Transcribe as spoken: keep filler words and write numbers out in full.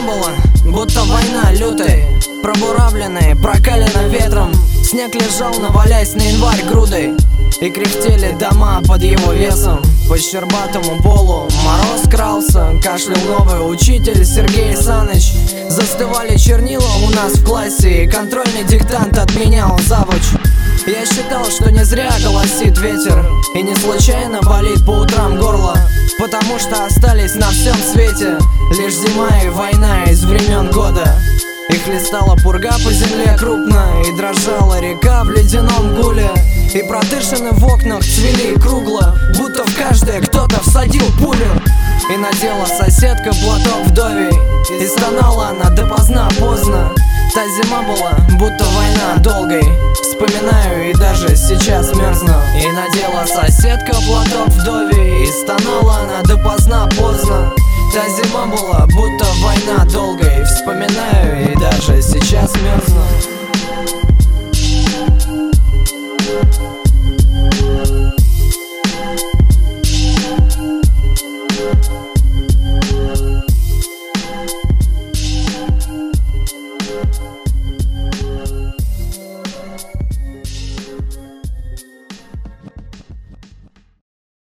была, будто война лютой. Пробуравленные, прокалено ветром. Снег лежал, навалясь на январь грудой, и кряхтели дома под его весом. По щербатому полу мороз крался, кашлял новый учитель Сергей Саныч. Застывали чернила у нас в классе, и контрольный диктант отменял завуч. Я считал, что не зря голосит ветер, и не случайно болит по утрам горло, потому что остались на всем свете лишь зима и война из времен года. И хлестала пурга по земле крупно, и дрожала река в ледяном гуле, и продышаны в окнах цвели кругло, будто в каждое кто-то всадил пулю. И надела соседка платок вдовий, и стонала она допоздна поздно. Та зима была, будто война долгой, вспоминаю и даже сейчас мерзну. И надела соседка платок вдовий, и стонала она допоздна поздно. Та зима была, будто война долгой, вспоминаю